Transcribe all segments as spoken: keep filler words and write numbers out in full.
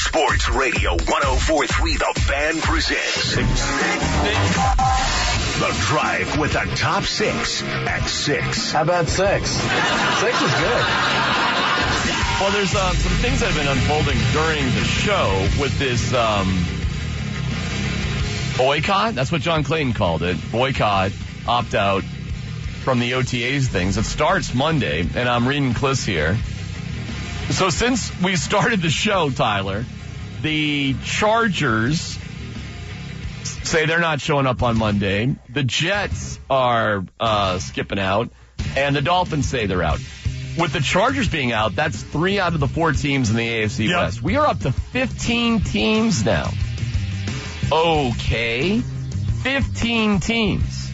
Sports Radio one oh four three The Fan presents The Drive with the top six at six. How about six? Six is good. Well, there's uh, some things that have been unfolding during the show with this um, boycott. That's what John Clayton called it. Boycott, opt-out from the O T As things. It starts Monday, and I'm reading Kliss here. So since we started the show, Tyler, the Chargers say they're not showing up on Monday. The Jets are uh, skipping out, and the Dolphins say they're out. With the Chargers being out, that's three out of the four teams in the A F C yep. West. We are up to fifteen teams now. Okay. fifteen teams.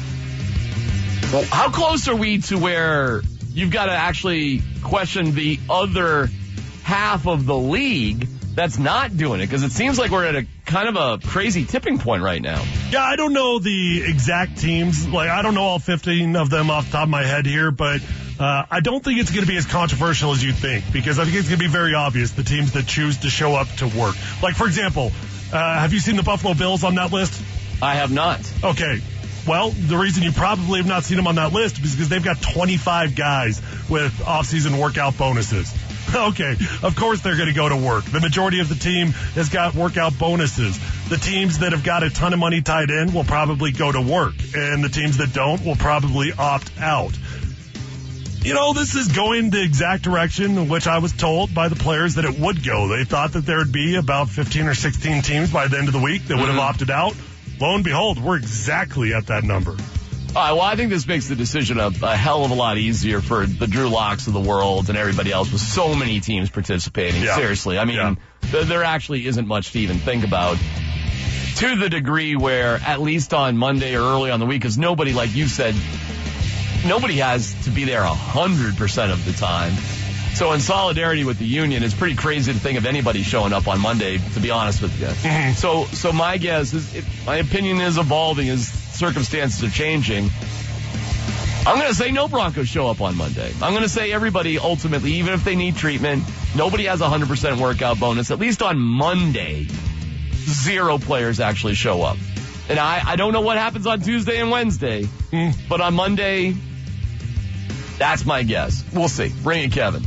Well, how close are we to where you've got to actually question the other half of the league that's not doing it? Because it seems like we're at a kind of a crazy tipping point right now. Yeah, I don't know the exact teams. Like, I don't know all fifteen of them off the top of my head here, but uh, I don't think it's going to be as controversial as you think, because I think it's going to be very obvious, the teams that choose to show up to work. Like, for example, uh, have you seen the Buffalo Bills on that list? I have not. Okay. Well, the reason you probably have not seen them on that list is because they've got twenty-five guys with off-season workout bonuses. Okay, of course they're going to go to work. The majority of the team has got workout bonuses. The teams that have got a ton of money tied in will probably go to work, and the teams that don't will probably opt out. You know, this is going the exact direction in which I was told by the players that it would go. They thought that there would be about fifteen or sixteen teams by the end of the week that would have Mm-hmm. opted out. Lo and behold, we're exactly at that number. All right, well, I think this makes the decision a, a hell of a lot easier for the Drew Locks of the world and everybody else with so many teams participating. Yeah. Seriously. I mean, Yeah. th- there actually isn't much to even think about, to the degree where at least on Monday or early on the week, because nobody, like you said, nobody has to be there one hundred percent of the time. So in solidarity with the union, it's pretty crazy to think of anybody showing up on Monday, to be honest with you. Mm-hmm. So so my guess is, if my opinion is evolving as circumstances are changing, I'm going to say no Broncos show up on Monday. I'm going to say everybody ultimately, even if they need treatment, nobody has a one hundred percent workout bonus. At least on Monday, zero players actually show up. And I, I don't know what happens on Tuesday and Wednesday, Mm. but on Monday, that's my guess. We'll see. Bring it, Kevin.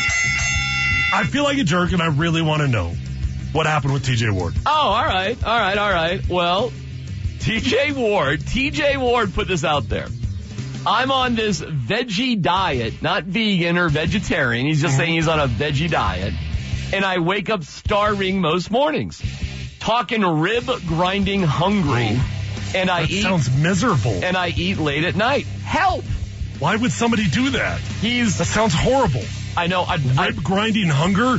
I feel like a jerk, and I really want to know what happened with T J Ward. Oh, all right, all right, all right. Well, T J Ward, T J Ward put this out there. I'm on this veggie diet, not vegan or vegetarian. He's just mm-hmm. saying he's on a veggie diet. And I wake up starving most mornings. Talking rib grinding hungry. And I that eat. sounds miserable. And I eat late at night. Help! Why would somebody do that? He's. That sounds horrible. I know. I, Rib I, grinding hunger?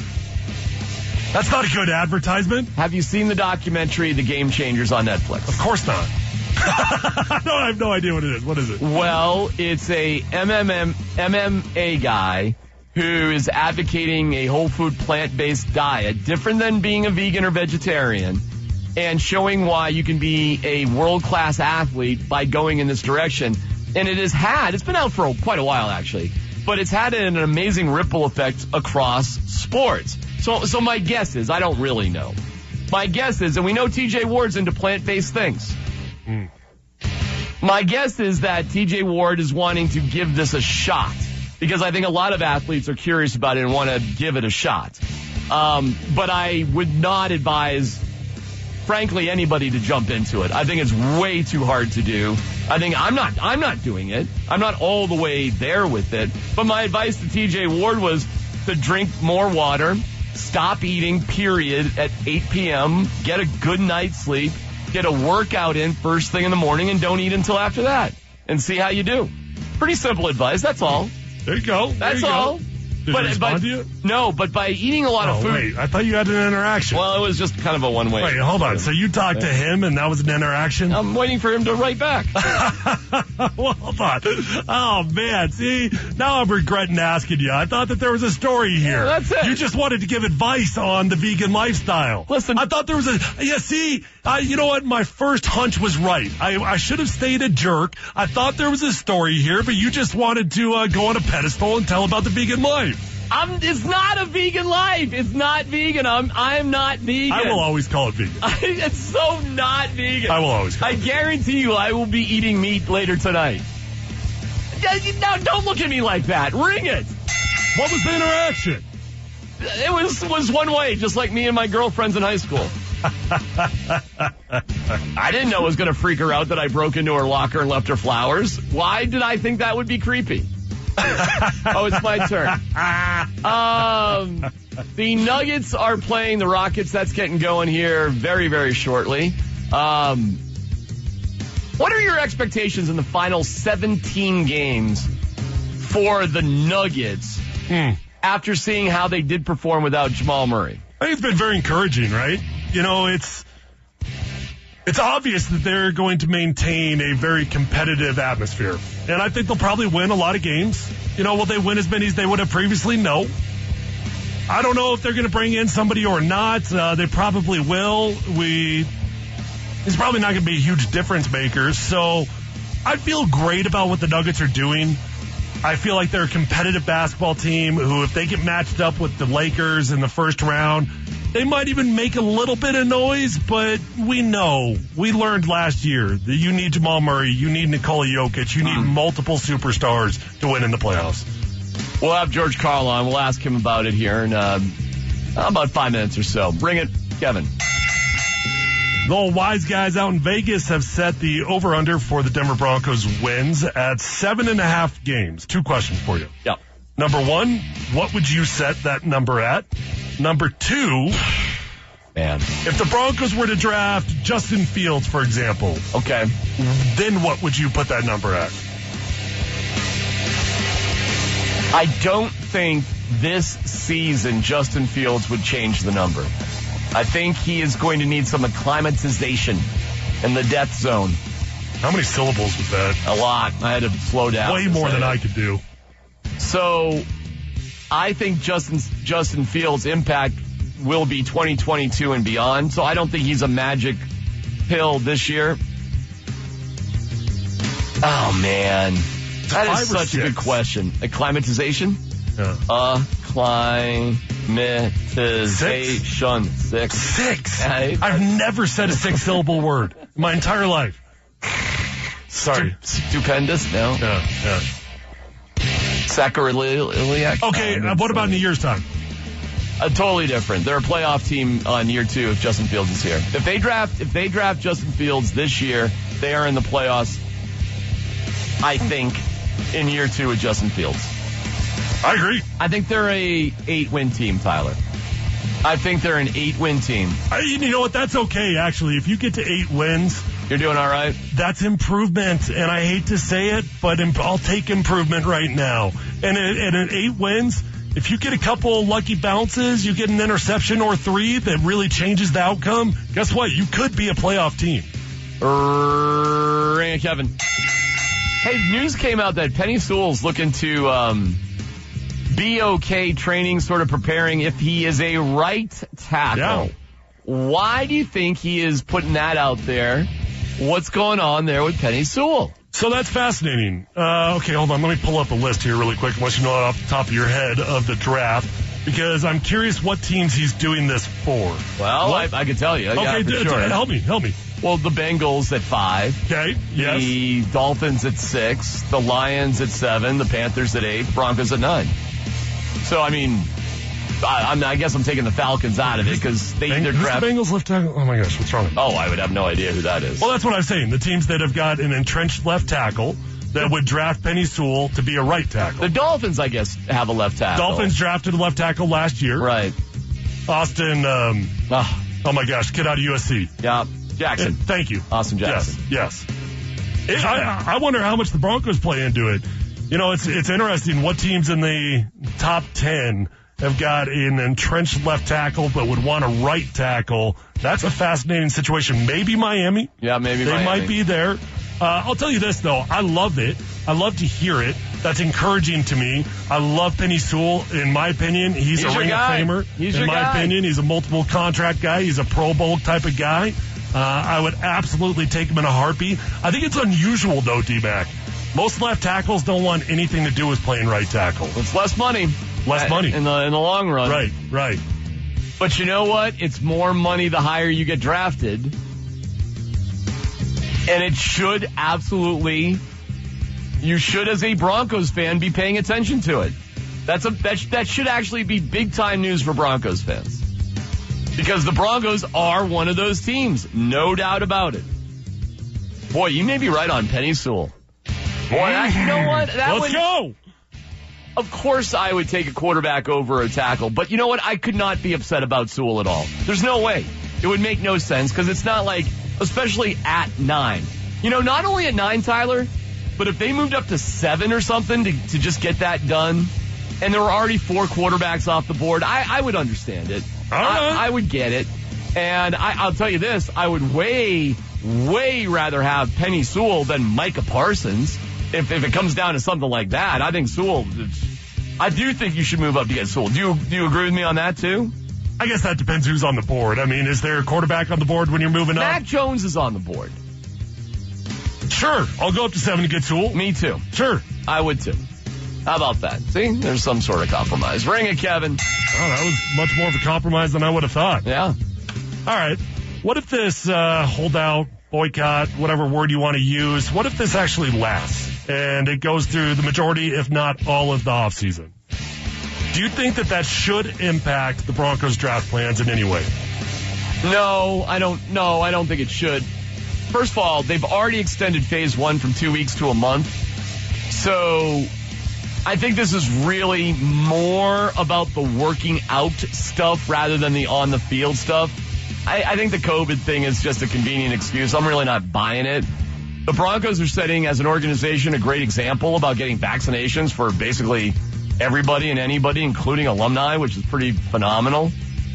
That's not a good advertisement. Have you seen the documentary The Game Changers on Netflix? Of course not. No, I have no idea what it is. What is it? Well, it's a M M M, M M A guy who is advocating a whole food plant-based diet, different than being a vegan or vegetarian, and showing why you can be a world-class athlete by going in this direction. And it has had, it's been out for quite a while actually, but it's had an amazing ripple effect across sports. So, so my guess is, I don't really know. My guess is, and we know T J Ward's into plant-based things. Mm. My guess is that T J Ward is wanting to give this a shot, because I think a lot of athletes are curious about it and want to give it a shot. Um, but I would not advise, frankly, anybody to jump into it. I think it's way too hard to do. I think I'm not, I'm not doing it. I'm not all the way there with it. But my advice to T J Ward was to drink more water, stop eating, period, at eight p.m., get a good night's sleep, get a workout in first thing in the morning, and don't eat until after that, and see how you do. Pretty simple advice. That's all. There you go. There That's you all. Go. Did but, you respond but, to you? No, but by eating a lot oh, of food. Wait, I thought you had an interaction. Well, it was just kind of a one-way. Wait, hold on. So you talked to him, and that was an interaction? I'm waiting for him to write back. Well, hold on. Oh, man. See, now I'm regretting asking you. I thought that there was a story here. Yeah, that's it. You just wanted to give advice on the vegan lifestyle. Listen. I thought there was a... Yeah, see, I, you know what? My first hunch was right. I, I should have stayed a jerk. I thought there was a story here, but you just wanted to uh, go on a pedestal and tell about the vegan life. I'm, it's not a vegan life. It's not vegan. I'm, I'm not vegan. I will always call it vegan. It's so not vegan. I will always call I it vegan. guarantee you I will be eating meat later tonight. Now, don't look at me like that. Ring it. What was the interaction? It was, was one way, just like me and my girlfriends in high school. I didn't know it was going to freak her out that I broke into her locker and left her flowers. Why did I think that would be creepy? Oh, it's my turn. Um, the Nuggets are playing the Rockets. That's getting going here very, very shortly. Um, what are your expectations in the final seventeen games for the Nuggets Hmm. after seeing how they did perform without Jamal Murray? I think it's been very encouraging, right? You know, it's it's obvious that they're going to maintain a very competitive atmosphere. And I think they'll probably win a lot of games. You know, will they win as many as they would have previously? No. I don't know if they're going to bring in somebody or not. Uh, they probably will. We, it's probably not going to be a huge difference maker. So I feel great about what the Nuggets are doing. I feel like they're a competitive basketball team who, if they get matched up with the Lakers in the first round, they might even make a little bit of noise, but we know, we learned last year that you need Jamal Murray, you need Nikola Jokic, you need Mm. multiple superstars to win in the playoffs. We'll have George Karl on. We'll ask him about it here in uh, about five minutes or so. Bring it, Kevin. The old wise guys out in Vegas have set the over-under for the Denver Broncos wins at seven and a half games. Two questions for you. Yep. Number one, what would you set that number at? Number two, Man. if the Broncos were to draft Justin Fields, for example, Okay. then what would you put that number at? I don't think this season Justin Fields would change the number. I think he is going to need some acclimatization in the death zone. How many syllables was that? A lot. I had to slow down. Way to more say than it. I could do. So I think Justin Justin Fields' impact will be twenty twenty-two and beyond. So I don't think he's a magic pill this year. Oh, man. That Five is or such a good six? question. Acclimatization? Yeah. Acclimatization. Six. Six. Yeah, I've never said a six-syllable word in my entire life. Sorry. Stupendous? No. Yeah, yeah. Sacroiliac? Okay, No, uh, what about in a sorry. year's time? Uh, totally different. They're a playoff team on year two if Justin Fields is here. If they draft, if they draft Justin Fields this year, they are in the playoffs. I think in year two with Justin Fields. I agree. I think they're a eight-win team, Tyler. I think they're an eight-win team. I, you know what? That's okay, actually. If you get to eight wins, You're doing all right? that's improvement. And I hate to say it, but im- I'll take improvement right now. And at, and at eight wins, if you get a couple lucky bounces, you get an interception or three that really changes the outcome, guess what? You could be a playoff team. Ring it, Kevin. Hey, news came out that Penny Sewell's looking to um, be okay training, sort of preparing if he is a right tackle. Yeah. Why do you think he is putting that out there? What's going on there with Penny Sewell? So that's fascinating. Uh, okay, hold on. Let me pull up a list here really quick, unless you know it off the top of your head of the draft, because I'm curious what teams he's doing this for. Well, I, What? I could tell you. Okay, yeah, for d- d- sure. help me, help me. Well, the Bengals at five. Okay, yes. The Dolphins at six. The Lions at seven. The Panthers at eight. Broncos at nine. So, I mean, I, I'm, I guess I'm taking the Falcons out of it because they Beng- either who's draft. the Bengals left tackle? Oh my gosh, what's wrong? Oh, I would have no idea who that is. Well, that's what I'm saying. The teams that have got an entrenched left tackle that would draft Penny Sewell to be a right tackle. The Dolphins, I guess, have a left tackle. Dolphins drafted a left tackle last year. Right. Austin, um, Oh, oh my gosh, kid out of U S C. yeah. Jackson. Uh, Thank you. Austin Jackson. Yes, yes. It, I, I wonder how much the Broncos play into it. You know, it's it's interesting what teams in the top ten have got an entrenched left tackle but would want a right tackle. That's a fascinating situation. Maybe Miami. Yeah, maybe They Miami. might be there. Uh, I'll tell you this, though. I love it. I love to hear it. That's encouraging to me. I love Penny Sewell. In my opinion, he's, He's a your Ring of guy. Famer. He's In your my guy. opinion, he's a multiple contract guy. He's a Pro Bowl type of guy. Uh, I would absolutely take him in a heartbeat. I think it's unusual, though, D-Mac. Most left tackles don't want anything to do with playing right tackle. It's less money. Less money. In the, in the long run. Right, right. But you know what? It's more money the higher you get drafted. And it should absolutely, you should as a Broncos fan be paying attention to it. That's a that, sh- that should actually be big time news for Broncos fans. Because the Broncos are one of those teams. No doubt about it. Boy, you may be right on Penei Sewell. Boy, that, you know what? That Let's would, go! Of course I would take a quarterback over a tackle. But you know what? I could not be upset about Sewell at all. There's no way. It would make no sense because it's not like, especially at nine. You know, not only at nine, Tyler, but if they moved up to seven or something to, to just get that done, and there were already four quarterbacks off the board, I, I would understand it. All right. I, I would get it. And I, I'll tell you this, I would way, way rather have Penei Sewell than Micah Parsons. If, if it comes down to something like that, I think Sewell, I do think you should move up to get Sewell. Do you, do you agree with me on that too? I guess that depends who's on the board. I mean, is there a quarterback on the board when you're moving up? Mac Jones is on the board. Sure. I'll go up to seven to get Sewell. Me too. Sure. I would too. How about that? See, there's some sort of compromise. Ring it, Kevin. Oh, that was much more of a compromise than I would have thought. Yeah. All right. What if this uh, holdout, boycott, whatever word you want to use, what if this actually lasts and it goes through the majority, if not all of the offseason? Do you think that that should impact the Broncos draft plans in any way? No, I don't. No, I don't think it should. First of all, they've already extended phase one from two weeks to a month. So I think this is really more about the working out stuff rather than the on the field stuff. I, I think the COVID thing is just a convenient excuse. I'm really not buying it. The Broncos are setting, as an organization, a great example about getting vaccinations for basically everybody and anybody, including alumni, which is pretty phenomenal.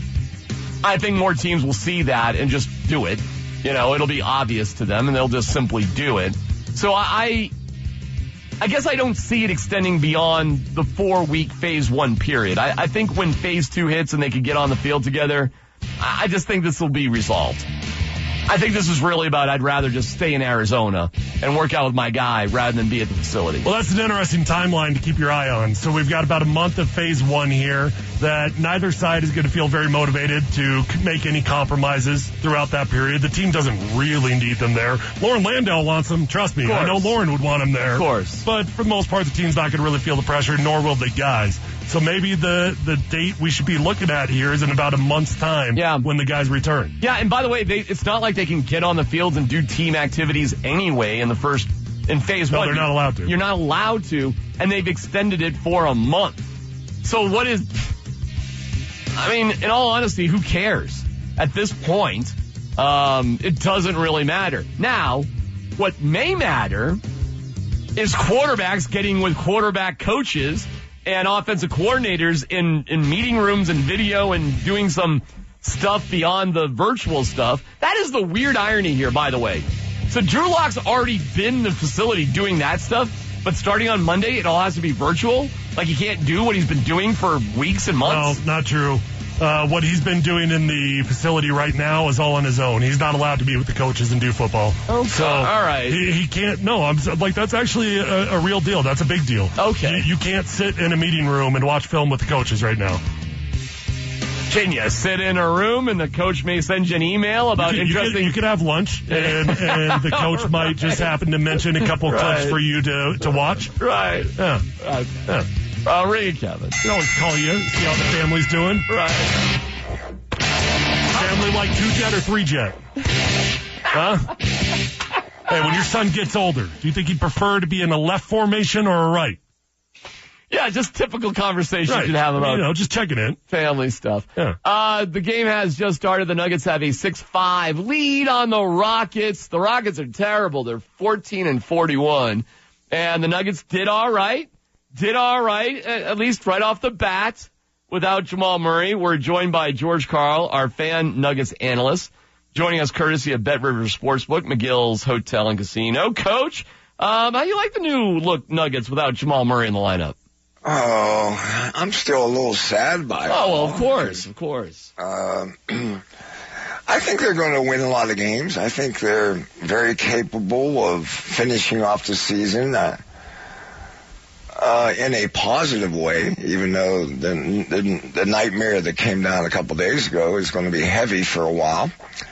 I think more teams will see that and just do it. You know, it'll be obvious to them and they'll just simply do it. So I, I guess I don't see it extending beyond the four week phase one period. I, I think when phase two hits and they can get on the field together, I just think this will be resolved. I think this is really about I'd rather just stay in Arizona and work out with my guy rather than be at the facility. Well, that's an interesting timeline to keep your eye on. So we've got about a month of phase one here that neither side is going to feel very motivated to make any compromises throughout that period. The team doesn't really need them there. Lauren Landale wants them. Trust me. I know Lauren would want them there. Of course. But for the most part, the team's not going to really feel the pressure, nor will the guys. So maybe the, the date we should be looking at here is in about a month's time yeah. when the guys return. Yeah, and by the way, they, it's not like they can get on the fields and do team activities anyway in the first, in phase no, one. No, they're not allowed to. You're not allowed to, and they've extended it for a month. So what is, I mean, in all honesty, who cares? At this point, um, it doesn't really matter. Now, what may matter is quarterbacks getting with quarterback coaches and offensive coordinators in, in meeting rooms and video and doing some stuff beyond the virtual stuff. That is the weird irony here, by the way. So Drew Lock's already been in the facility doing that stuff, but starting on Monday, it all has to be virtual? Like he can't do what he's been doing for weeks and months? No, not true. Uh, what he's been doing in the facility right now is all on his own. He's not allowed to be with the coaches and do football. Okay. So all right. He, he can't, no, I'm like, that's actually a, a real deal. That's a big deal. Okay. You, you can't sit in a meeting room and watch film with the coaches right now. Can you sit in a room and the coach may send you an email about you could, interesting... You could, you could have lunch and, and the coach right. might just happen to mention a couple right. clips for you to, to watch. Right. Yeah. Okay. Yeah. I'll ring it, Kevin. You always call you, see how the family's doing. Right. Family like two jet or three jet? Huh? Hey, when your son gets older, do you think he'd prefer to be in a left formation or a right? Yeah, just typical conversations right. you'd have about, you know, just checking in. Family stuff. Yeah. Uh, the game has just started. The Nuggets have a six five lead on the Rockets. The Rockets are terrible. They're fourteen and forty-one. And the Nuggets did all right. Did all right, at least right off the bat. Without Jamal Murray, we're joined by George Karl, our fan Nuggets analyst, joining us courtesy of Bet Rivers Sportsbook, McGill's Hotel and Casino. Coach, um, how you like the new look Nuggets without Jamal Murray in the lineup? Oh, I'm still a little sad by it. Oh, well, of course, of course. Uh, I think they're going to win a lot of games. I think they're very capable of finishing off the season. Uh, uh, uh, in a positive way, even though the, the, the nightmare that came down a couple days ago is going to be heavy for a while.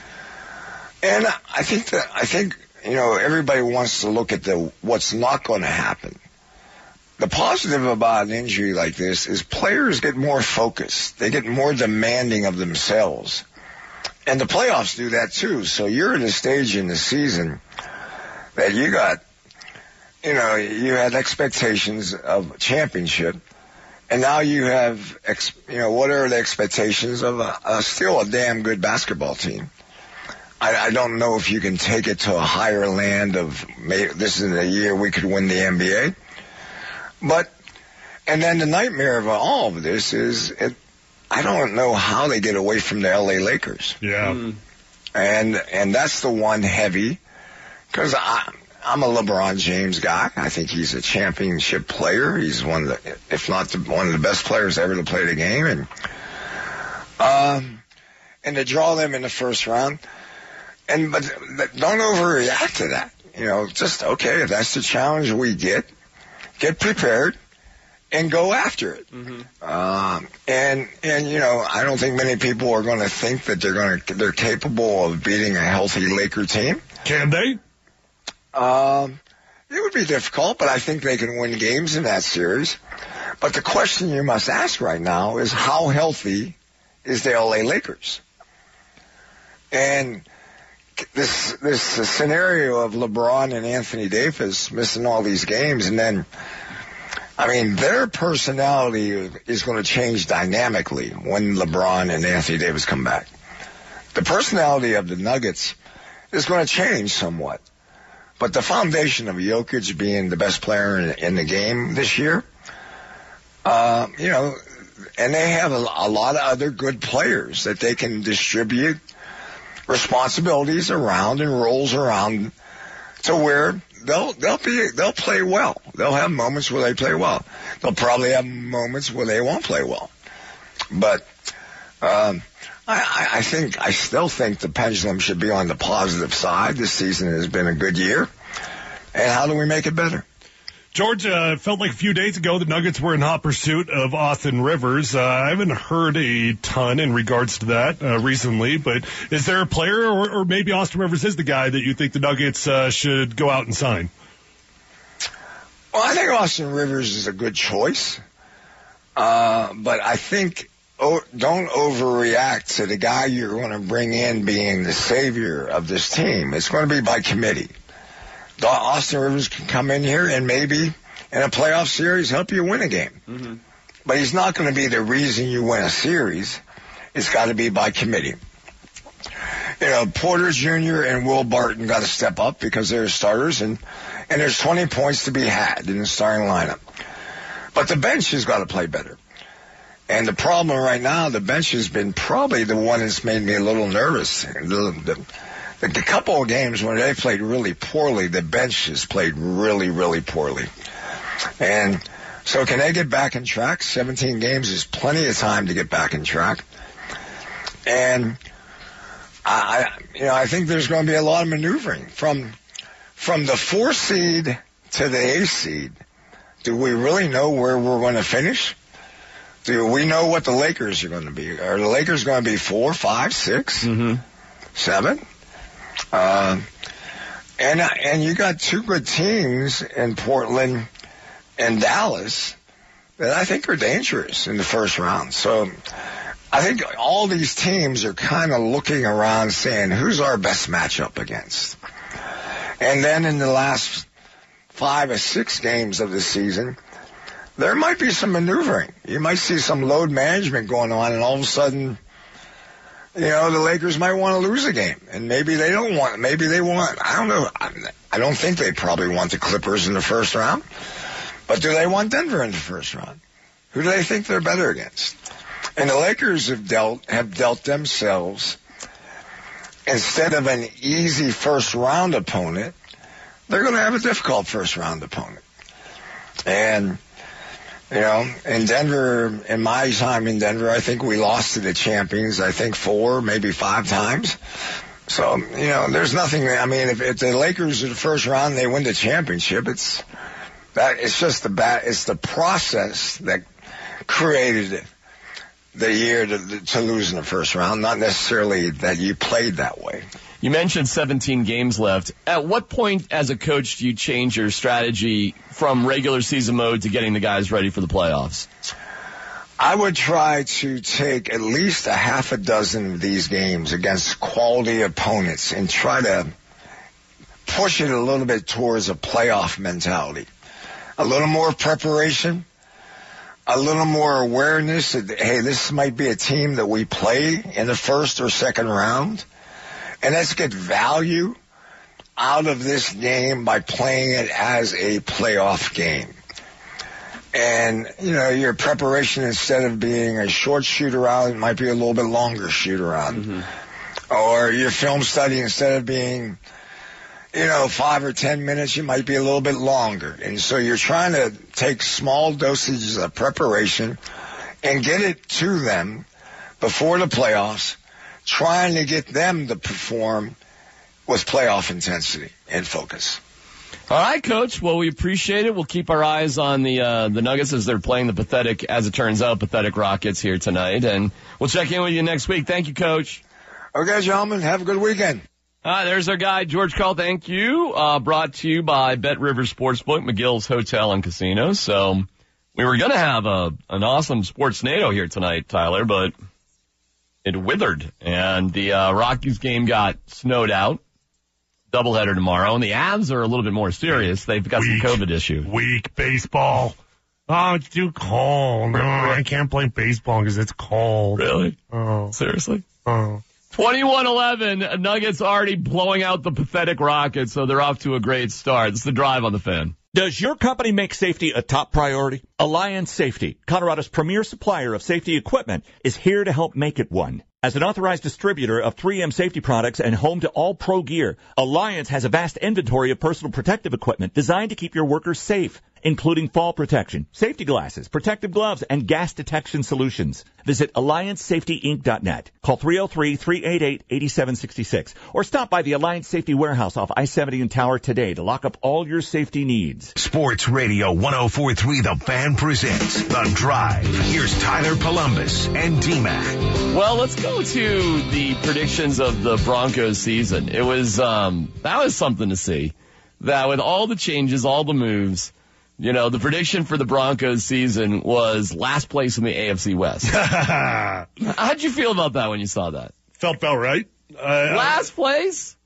And I think that, I think, you know, everybody wants to look at the, what's not going to happen. The positive about an injury like this is players get more focused. They get more demanding of themselves. And the playoffs do that too. So you're at a stage in the season that you got, you know, you had expectations of championship, and now you have, ex, you know, what are the expectations of a, a still a damn good basketball team? I, I don't know if you can take it to a higher land of maybe this is the year we could win the N B A. But, and then the nightmare of all of this is it, I don't know how they get away from the L A Lakers. Yeah. Mm. And, and that's the one heavy, because I, I'm a LeBron James guy. I think he's a championship player. He's one of the, if not the, one of the best players ever to play the game. And, um, and to draw them in the first round. And, but don't overreact to that. You know, just, okay, if that's the challenge we get, get prepared and go after it. Mm-hmm. Um, and, and, you know, I don't think many people are going to think that they're going to, they're capable of beating a healthy Laker team. Can they? Um, it would be difficult, but I think they can win games in that series. But the question you must ask right now is how healthy is the L A Lakers? And this, this scenario of LeBron and Anthony Davis missing all these games, and then, I mean, their personality is going to change dynamically when LeBron and Anthony Davis come back. The personality of the Nuggets is going to change somewhat. But the foundation of Jokic being the best player in, in the game this year, uh, you know, and they have a, a lot of other good players that they can distribute responsibilities around and roles around to where they'll they'll be they'll play well. They'll have moments where they play well. They'll probably have moments where they won't play well. But um, I, I think I still think the pendulum should be on the positive side. This season has been a good year, and how do we make it better? George, uh, it felt like a few days ago the Nuggets were in hot pursuit of Austin Rivers. Uh, I haven't heard a ton in regards to that uh, recently, but is there a player, or, or maybe Austin Rivers is the guy that you think the Nuggets uh, should go out and sign? Well, I think Austin Rivers is a good choice, uh, but I think oh, don't overreact to the guy you're going to bring in being the savior of this team. It's going to be by committee. Austin Rivers can come in here and maybe in a playoff series help you win a game. Mm-hmm. But he's not going to be the reason you win a series. It's got to be by committee. You know, Porter Junior and Will Barton got to step up because they're starters, and, and there's twenty points to be had in the starting lineup. But the bench has got to play better. And the problem right now, the bench has been probably the one that's made me a little nervous. The, the, The, the couple of games when they played really poorly, the bench has played really, really poorly. And so can they get back in track? seventeen games is plenty of time to get back in track. And I, you know, I think there's going to be a lot of maneuvering from, from the four seed to the eight seed. Do we really know where we're going to finish? Do we know what the Lakers are going to be? Are the Lakers going to be four, five, six, mm-hmm. seven? Uh, and, and you got two good teams in Portland and Dallas that I think are dangerous in the first round. So I think all these teams are kind of looking around saying, who's our best matchup against? And then in the last five or six games of the season, there might be some maneuvering. You might see some load management going on, and all of a sudden, you know, the Lakers might want to lose a game, and maybe they don't want, maybe they want, I don't know. I don't think they probably want the Clippers in the first round, but do they want Denver in the first round? Who do they think they're better against? And the Lakers have dealt, have dealt themselves, instead of an easy first round opponent, they're going to have a difficult first round opponent. And, you know, in Denver, in my time in Denver, I think we lost to the champions, I think four, maybe five times. So, you know, there's nothing, I mean, if, if the Lakers are the first round and they win the championship, it's, That it's just the bat. It's the process that created it. The year to, to lose in the first round, not necessarily that you played that way. You mentioned seventeen games left. At what point as a coach do you change your strategy from regular season mode to getting the guys ready for the playoffs? I would try to take at least a half a dozen of these games against quality opponents and try to push it a little bit towards a playoff mentality. A little more preparation. A little more awareness that, hey, this might be a team that we play in the first or second round. And let's get value out of this game by playing it as a playoff game. And, you know, your preparation, instead of being a short shoot-around, it might be a little bit longer shoot-around. Mm-hmm. Or your film study, instead of being, you know, five or ten minutes, you might be a little bit longer. And so you're trying to take small dosages of preparation and get it to them before the playoffs, trying to get them to perform with playoff intensity and focus. All right, Coach. Well, we appreciate it. We'll keep our eyes on the uh, the Nuggets as they're playing the pathetic, as it turns out, pathetic Rockets here tonight. And we'll check in with you next week. Thank you, Coach. Okay, gentlemen. Have a good weekend. Uh, there's our guy, George Karl. Thank you. Uh, brought to you by Bet River Sportsbook, McGill's Hotel and Casino. So we were going to have a an awesome Sportsnado here tonight, Tyler, but it withered. And the uh, Rockies game got snowed out. Doubleheader tomorrow. And the Avs are a little bit more serious. They've got weak, some COVID issue. Weak baseball. Oh, it's too cold. No, I can't play baseball because it's cold. Really? Oh. Seriously? Oh. twenty-one eleven, Nuggets already blowing out the pathetic Rockets, so they're off to a great start. It's the Drive on the Fan. Does your company make safety a top priority? Alliance Safety, Colorado's premier supplier of safety equipment, is here to help make it one. As an authorized distributor of three M safety products and home to all pro gear, Alliance has a vast inventory of personal protective equipment designed to keep your workers safe, including fall protection, safety glasses, protective gloves, and gas detection solutions. Visit alliance safety inc dot net. Call three oh three, three eight eight, eight seven six six or stop by the Alliance Safety Warehouse off I seventy and Tower today to lock up all your safety needs. Sports Radio one oh four point three The Fan presents The Drive. Here's Tyler Columbus and D-Mac. Well, let's go to the predictions of the Broncos season. It was, um, that was something to see. That with all the changes, all the moves, you know, the prediction for the Broncos season was last place in the A F C West. How'd you feel about that when you saw that? Felt about right. Uh, last place?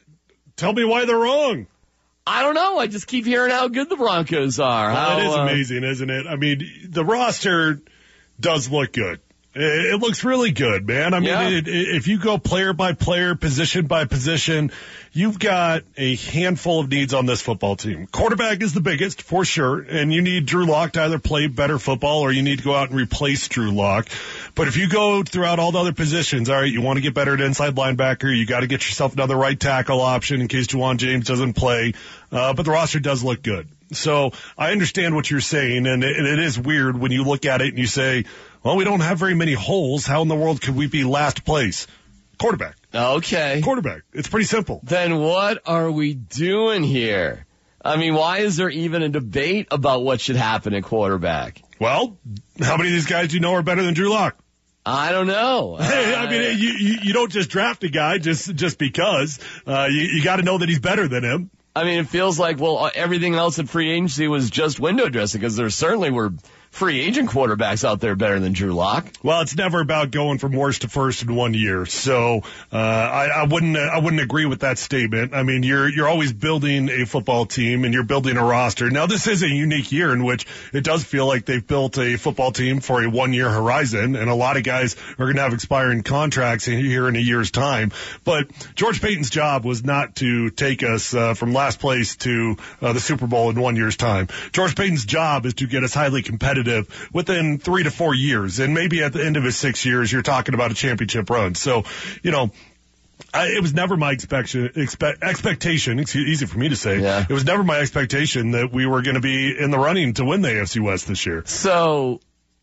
Tell me why they're wrong. I don't know. I just keep hearing how good the Broncos are. Well, how, it is uh, amazing, isn't it? I mean, the roster does look good. It looks really good, man. I mean, Yeah. it, it, if you go player by player, position by position, you've got a handful of needs on this football team. Quarterback is the biggest, for sure, and you need Drew Lock to either play better football or you need to go out and replace Drew Lock. But if you go throughout all the other positions, all right, you want to get better at inside linebacker, you got to get yourself another right tackle option in case Juwan James doesn't play. Uh, but the roster does look good. So I understand what you're saying, and it, and it is weird when you look at it and you say, well, we don't have very many holes. How in the world could we be last place? Quarterback. Okay. Quarterback. It's pretty simple. Then what are we doing here? I mean, why is there even a debate about what should happen at quarterback? Well, how many of these guys do you know are better than Drew Lock? I don't know. Hey, I mean, you, you, you don't just draft a guy just, just because. Uh, you, you got to know that he's better than him. I mean, it feels like, well, everything else in free agency was just window dressing because there certainly were free agent quarterbacks out there better than Drew Lock. Well, it's never about going from worst to first in one year. So, uh, I, I wouldn't, I wouldn't agree with that statement. I mean, you're, you're always building a football team and you're building a roster. Now, this is a unique year in which it does feel like they've built a football team for a one year horizon, and a lot of guys are going to have expiring contracts here in a year's time. But George Paton's job was not to take us, uh, from last place to, uh, the Super Bowl in one year's time. George Paton's job is to get us highly competitive within three to four years. And maybe at the end of his six years, you're talking about a championship run. So, you know, I, it was never my expectation, expect, expectation, excuse, easy for me to say. Yeah. It was never my expectation that we were going to be in the running to win the A F C West this year. So,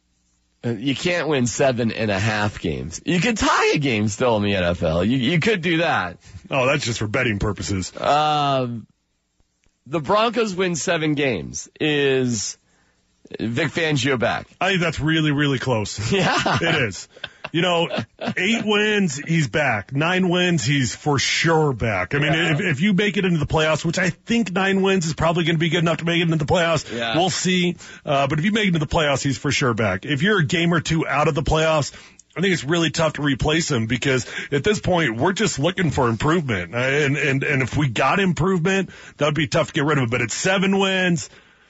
uh, you can't win seven and a half games. You could tie a game still in the N F L. You, you could do that. Oh, that's just for betting purposes. Um, the Broncos win seven games, is Vic Fangio back? I think that's really, really close. Yeah. It is. You know, eight wins, he's back. Nine wins, he's for sure back. I mean, Yeah. if, if you make it into the playoffs, which I think nine wins is probably going to be good enough to make it into the playoffs, Yeah. we'll see. Uh, but if you make it into the playoffs, he's for sure back. If you're a game or two out of the playoffs, I think it's really tough to replace him because at this point, we're just looking for improvement. And, and, and if we got improvement, that would be tough to get rid of it. But it's seven wins.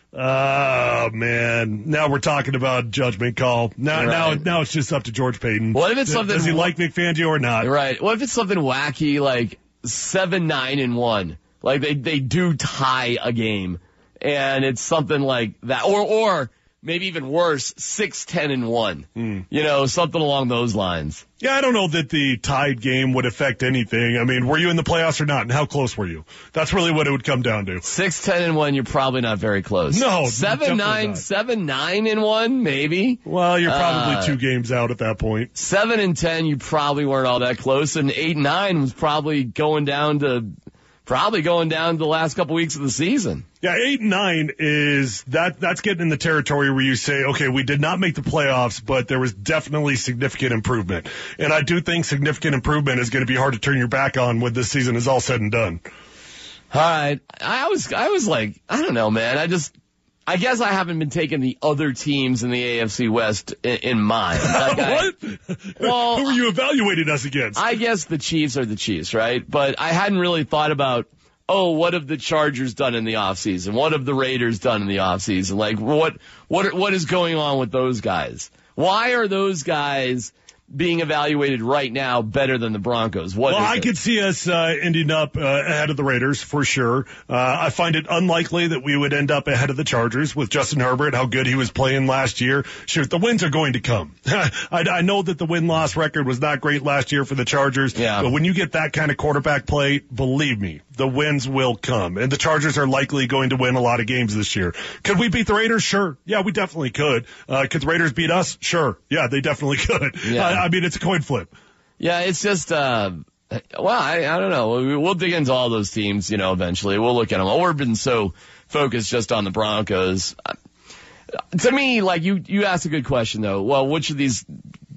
Oh man! Now we're talking about judgment call. Now, Right. now, now it's just up to George Payton. What if it's Does- something- Does he like Vic Fangio or not? Right. What if it's something wacky like seven, nine, and one? Like they, they do tie a game, and it's something like that, or or maybe even worse, six, ten, and one. Hmm. You know, something along those lines. Yeah, I don't know that the tied game would affect anything. I mean, were you in the playoffs or not, and how close were you? That's really what it would come down to. Six, ten, and one. You're probably not very close. No, seven, definitely nine, not. seven, nine, and one, maybe. Well, you're probably Uh, two games out at that point. Seven and ten, you probably weren't all that close, and eight and nine was probably going down to probably going down to the last couple weeks of the season. Yeah, eight and nine is that that's getting in the territory where you say, okay, we did not make the playoffs, but there was definitely significant improvement. And I do think significant improvement is going to be hard to turn your back on when this season is all said and done. All right, I was I was like, I don't know, man. I just I guess I haven't been taking the other teams in the A F C West in, in mind. Like I- What? Well, Who are you evaluating us against? I guess the Chiefs are the Chiefs, right? But I hadn't really thought about, oh, what have the Chargers done in the offseason? What have the Raiders done in the offseason? Like, what, what, what is going on with those guys? Why are those guys being evaluated right now better than the Broncos? What Well, is I it? could see us uh, ending up uh, ahead of the Raiders for sure. Uh, I find it unlikely that we would end up ahead of the Chargers with Justin Herbert, how good he was playing last year. Sure, the wins are going to come. I, I know that the win-loss record was not great last year for the Chargers, Yeah. but when you get that kind of quarterback play, believe me, the wins will come. And the Chargers are likely going to win a lot of games this year. Could we beat the Raiders? Sure. Yeah, we definitely could. Uh, could the Raiders beat us? Sure. Yeah, they definitely could. Yeah. I, I mean, it's a coin flip. Yeah, it's just, uh, well, I, I don't know. We- We'll dig into all those teams, you know, eventually. We'll look at them. We've been so focused just on the Broncos. Uh, To me, like, you, you asked a good question, though. Well, which of these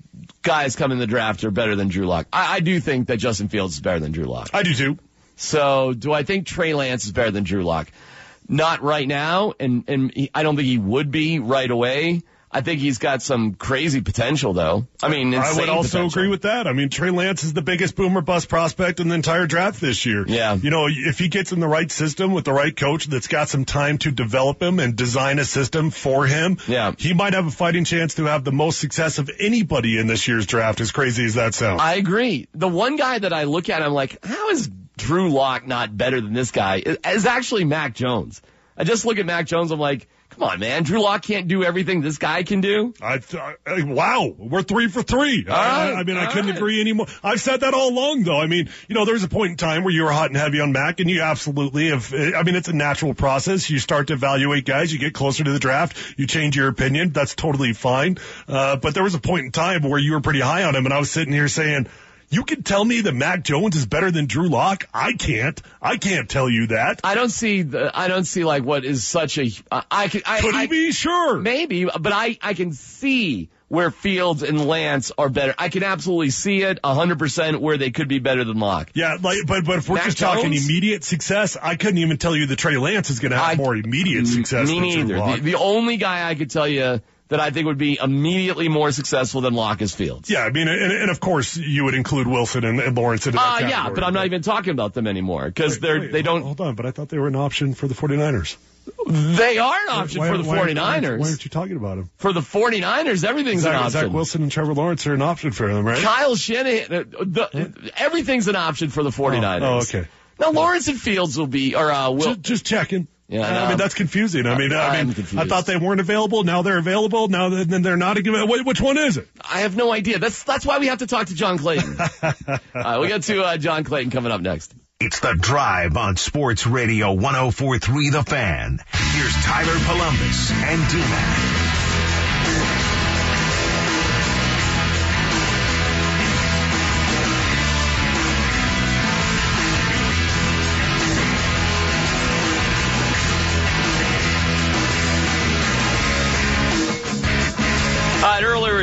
guys coming in the draft are better than Drew Lock? I, I do think that Justin Fields is better than Drew Lock. I do too. So, do I think Trey Lance is better than Drew Lock? Not right now, and, and he, I don't think he would be right away. I think he's got some crazy potential, though. I mean, I insane would also potential. agree with that. I mean, Trey Lance is the biggest boomer bust prospect in the entire draft this year. Yeah. You know, if he gets in the right system with the right coach that's got some time to develop him and design a system for him, Yeah. he might have a fighting chance to have the most success of anybody in this year's draft, as crazy as that sounds. I agree. The one guy that I look at, I'm like, how is Drew Lock not better than this guy? Is is actually Mac Jones. I just look at Mac Jones, I'm like, come on, man. Drew Lock can't do everything this guy can do. I, I, wow, we're three for three. I, right, I mean, I all couldn't right. agree anymore. I've said that all along, though. I mean, you know, there's a point in time where you were hot and heavy on Mac, and you absolutely have. I mean, it's a natural process. You start to evaluate guys. You get closer to the draft. You change your opinion. That's totally fine. Uh, but there was a point in time where you were pretty high on him, and I was sitting here saying, you can tell me that Mac Jones is better than Drew Lock? I can't. I can't tell you that. I don't see the, I don't see like what is such a, I, I can, I, Could he I, be? Sure. maybe, but I, I can see where Fields and Lance are better. I can absolutely see it a hundred percent where they could be better than Lock. Yeah, like, but but if we're Mac just talking Jones? immediate success, I couldn't even tell you that Trey Lance is going to have I- more immediate success Me than Drew neither. Lock. The, the only guy I could tell you that I think would be immediately more successful than Lock is Fields. Yeah, I mean, and, and of course you would include Wilson and, and Lawrence into that Uh, category. yeah, but I'm not even talking about them anymore because they're, Wait, they don't, Hold on, but I thought they were an option for the 49ers. they are an option Why- for the why- 49ers. Why aren't you talking about them? For the 49ers, everything's an Zach, option. Zach Wilson and Trevor Lawrence are an option for them, right? Kyle Shanahan, uh, the, everything's an option for the 49ers. Oh, okay. Now Lawrence and Fields will be, or uh, will. Just, just checking. Yeah, I no. mean, that's confusing. I mean, I I'm mean, confused. I thought they weren't available. Now they're available. Now then they're not. Wh- Which one is it? I have no idea. That's that's why we have to talk to John Clayton. All right, we'll get to uh, John Clayton coming up next. It's The Drive on Sports Radio one oh four point three The Fan. Here's Tyler Columbus and D-Mac.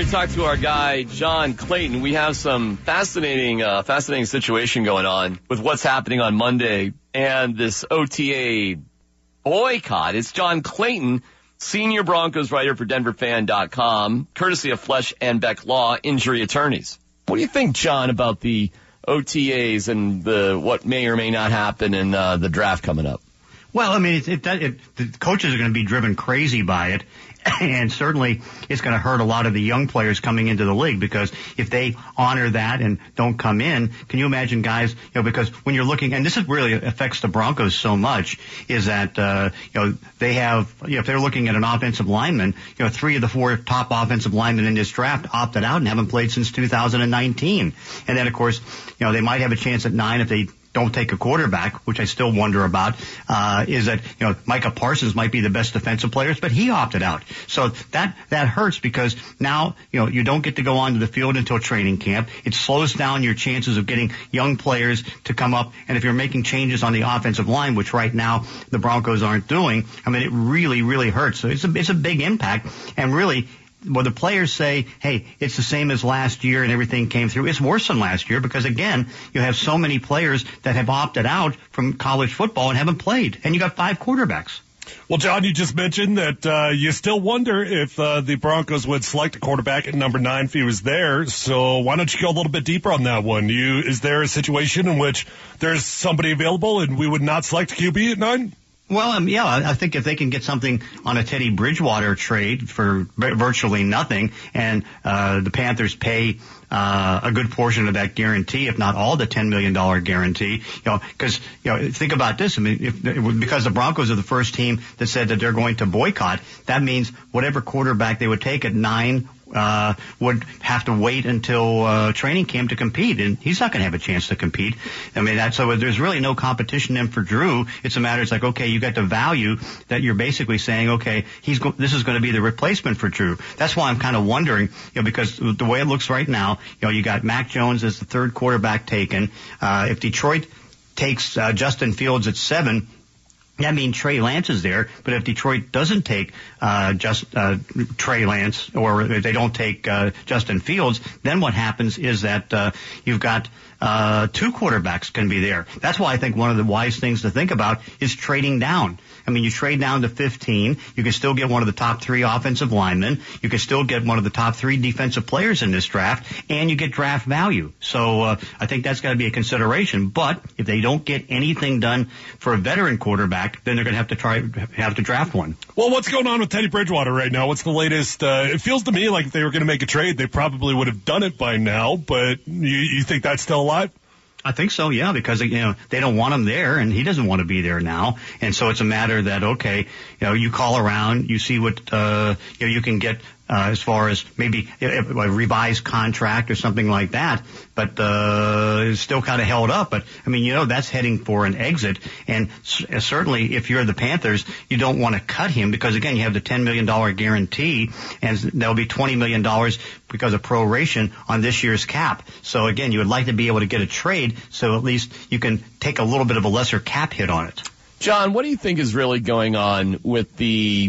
we talk to our guy, John Clayton, we have some fascinating, uh, fascinating situation going on with what's happening on Monday and this O T A boycott. It's John Clayton, senior Broncos writer for Denver Fan dot com, courtesy of Flesh and Beck Law Injury Attorneys. What do you think, John, about the O T As and the what may or may not happen in uh, the draft coming up? Well, I mean, it, it, it, the coaches are going to be driven crazy by it. And certainly it's going to hurt a lot of the young players coming into the league, because if they honor that and don't come in, can you imagine guys, you know, because when you're looking, and this is really affects the Broncos so much, is that, uh, you know, they have, you know, if they're looking at an offensive lineman, you know, three of the four top offensive linemen in this draft opted out and haven't played since two thousand nineteen. And then, of course, you know, they might have a chance at nine if they don't take a quarterback, which I still wonder about, uh, is that, you know, Micah Parsons might be the best defensive players, but he opted out. So that, that hurts, because now, you know, you don't get to go onto the field until training camp. It slows down your chances of getting young players to come up. And if you're making changes on the offensive line, which right now the Broncos aren't doing, I mean, it really, really hurts. So it's a, it's a big impact. And really, well, the players say, hey, it's the same as last year and everything came through. It's worse than last year, because, again, you have so many players that have opted out from college football and haven't played. And you got five quarterbacks. Well, John, you just mentioned that uh, you still wonder if uh, the Broncos would select a quarterback at number nine if he was there. So why don't you go a little bit deeper on that one? You, is there a situation in which there's somebody available and we would not select a Q B at nine? Well, um, yeah, I think if they can get something on a Teddy Bridgewater trade for virtually nothing, and uh the Panthers pay uh a good portion of that guarantee, if not all the ten million dollars guarantee, you know, because, you know, think about this. I mean, if, because the Broncos are the first team that said that they're going to boycott, that means whatever quarterback they would take at nine uh would have to wait until uh training camp to compete, and he's not going to have a chance to compete. I mean, that's so there's really no competition then for Drew. It's a matter, it's like, okay, you got the value that you're basically saying, okay, he's go- this is going to be the replacement for Drew. That's why I'm kind of wondering, you know, because the way it looks right now, you know, you got Mac Jones as the third quarterback taken. Uh if Detroit takes uh, Justin Fields at seven, that means Trey Lance is there, but if Detroit doesn't take uh just uh Trey Lance, or if they don't take uh Justin Fields, then what happens is that uh you've got uh two quarterbacks can be there. That's why I think one of the wise things to think about is trading down. I mean, you trade down to fifteen, you can still get one of the top three offensive linemen, you can still get one of the top three defensive players in this draft, and you get draft value. So uh I think that's got to be a consideration. But if they don't get anything done for a veteran quarterback, then they're going to have to try have to draft one. Well, what's going on with Teddy Bridgewater right now? What's the latest? Uh, it feels to me like if they were going to make a trade, they probably would have done it by now. But you, you think that's still alive? I think so, yeah, because, you know, they don't want him there, and he doesn't want to be there now. And so it's a matter that, okay, you know, you call around, you see what, uh, you know, you can get, uh, as far as maybe a, a revised contract or something like that, but, uh, it's still kind of held up. But, I mean, you know, that's heading for an exit. And c- certainly if you're the Panthers, you don't want to cut him, because, again, you have the ten million dollars guarantee, and there'll be twenty million dollars because of proration on this year's cap. So, again, you would like to be able to get a trade so at least you can take a little bit of a lesser cap hit on it. John, what do you think is really going on with the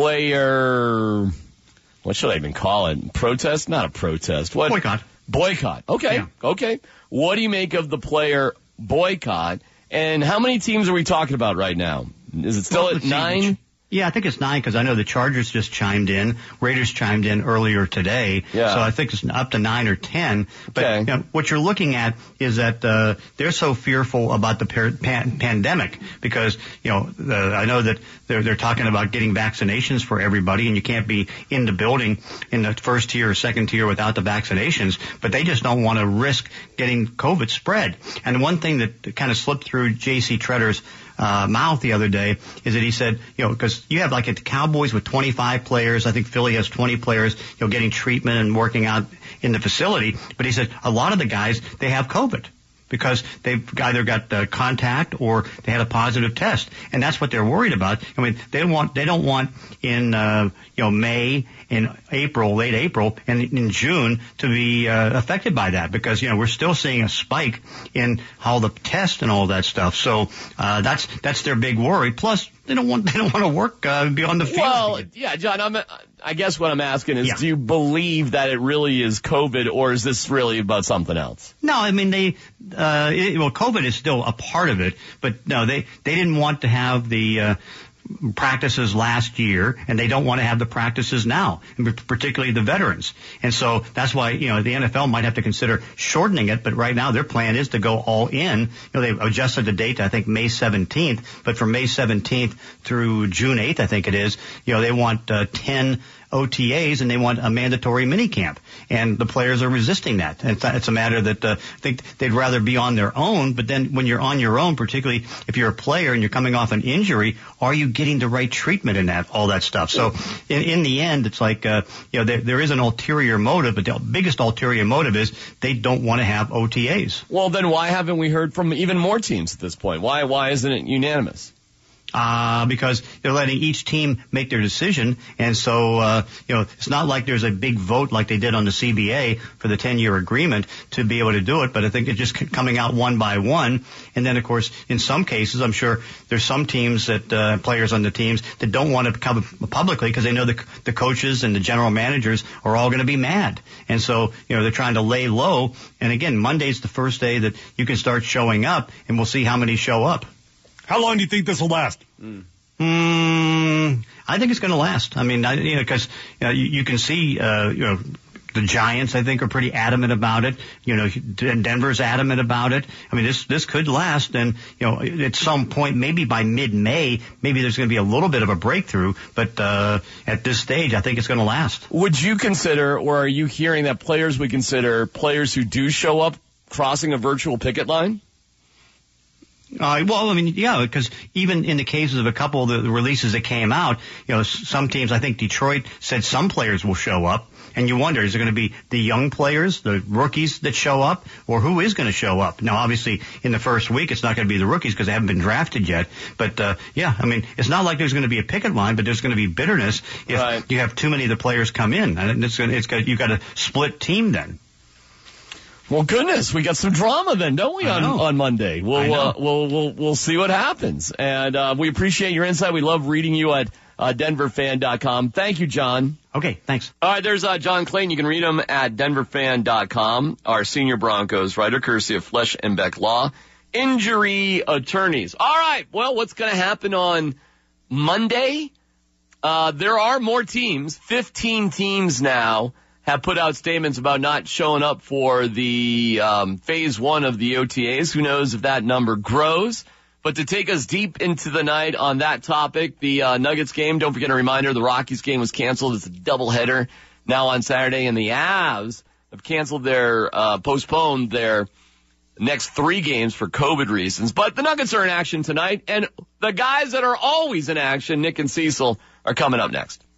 player, what should I even call it? Protest? Not a protest. What? Boycott. Boycott. Okay. Yeah. Okay. What do you make of the player boycott? And how many teams are we talking about right now? Is it still Well, at nine? Yeah, I think it's nine, because I know the Chargers just chimed in. Raiders chimed in earlier today. Yeah. So I think it's up to nine or ten. But Okay. you know, what you're looking at is that uh, they're so fearful about the par- pan- pandemic because, you know, the, I know that they're, they're talking about getting vaccinations for everybody, and you can't be in the building in the first tier or second tier without the vaccinations. But they just don't want to risk getting COVID spread. And one thing that kind of slipped through J C Tretter's Uh, mouth the other day is that he said, you know, because you have like at the Cowboys with twenty-five players, I think Philly has twenty players, you know, getting treatment and working out in the facility. But he said a lot of the guys, they have COVID because they've either got uh, contact or they had a positive test, and that's what they're worried about. I mean, they want they don't want in uh, you know May, in April, late April, and in June to be uh, affected by that because you know we're still seeing a spike in all the tests and all that stuff. So uh, that's that's their big worry. Plus, they don't want they don't want to work uh, be on the field. Well, yeah, John. I'm, I guess what I'm asking is, yeah. do you believe that it really is COVID, or is this really about something else? No, I mean they. Uh, it, well, COVID is still a part of it, but no, they they didn't want to have the. Uh, practices last year, and they don't want to have the practices now, and particularly the veterans. And so that's why, you know, the N F L might have to consider shortening it, but right now their plan is to go all in. You know, they've adjusted the date to, I think, May seventeenth, but from May seventeenth through June eighth, I think it is, you know, they want uh, ten O T As, and they want a mandatory minicamp. And the players are resisting that. And it's a matter that uh, I think they'd rather be on their own, but then when you're on your own, particularly if you're a player and you're coming off an injury, are you getting the right treatment in that, all that stuff? So in, in the end, it's like, uh, you know, there, there is an ulterior motive, but the biggest ulterior motive is they don't want to have O T As. Well, then why haven't we heard from even more teams at this point? Why, why isn't it unanimous? Uh, because they're letting each team make their decision. And so, uh, you know, it's not like there's a big vote like they did on the C B A for the ten-year agreement to be able to do it. But I think it's just coming out one by one. And then, of course, in some cases, I'm sure there's some teams that, uh, players on the teams that don't want to come publicly because they know the, the coaches and the general managers are all going to be mad. And so, you know, they're trying to lay low. And again, Monday's the first day that you can start showing up, and we'll see how many show up. How long do you think this will last? Mm. Mm, I think it's going to last. I mean, I, you know, because you, know, you, you can see, uh, you know, the Giants, I think, are pretty adamant about it. You know, Denver's adamant about it. I mean, this this could last, and you know, at some point, maybe by mid-May, maybe there's going to be a little bit of a breakthrough. But uh, at this stage, I think it's going to last. Would you consider, or are you hearing that players would consider players who do show up crossing a virtual picket line? Uh, well, I mean, yeah, because even in the cases of a couple of the, the releases that came out, you know, some teams, I think Detroit said some players will show up, and you wonder, is it going to be the young players, the rookies that show up, or who is going to show up? Now, obviously, in the first week, it's not going to be the rookies because they haven't been drafted yet. But, uh, yeah, I mean, it's not like there's going to be a picket line, but there's going to be bitterness if right. you have too many of the players come in. And it's going to, it's got, you've got a split team then. Well, goodness, we got some drama then, don't we, on, on Monday? We'll, uh, we'll, we'll, we'll see what happens. And, uh, we appreciate your insight. We love reading you at, uh, denver fan dot com. Thank you, John. Okay, thanks. All right, there's, uh, John Clayton. You can read him at denver fan dot com, our senior Broncos writer, courtesy of Flesh and Beck Law. Injury attorneys. All right, well, what's going to happen on Monday? Uh, there are more teams, fifteen teams now, have put out statements about not showing up for the um, phase one of the O T As. Who knows if that number grows? But to take us deep into the night on that topic, the uh, Nuggets game, don't forget a reminder, the Rockies game was canceled. It's a doubleheader now on Saturday, and the Avs have canceled their, uh, postponed their next three games for COVID reasons. But the Nuggets are in action tonight, and the guys that are always in action, Nick and Cecil, are coming up next.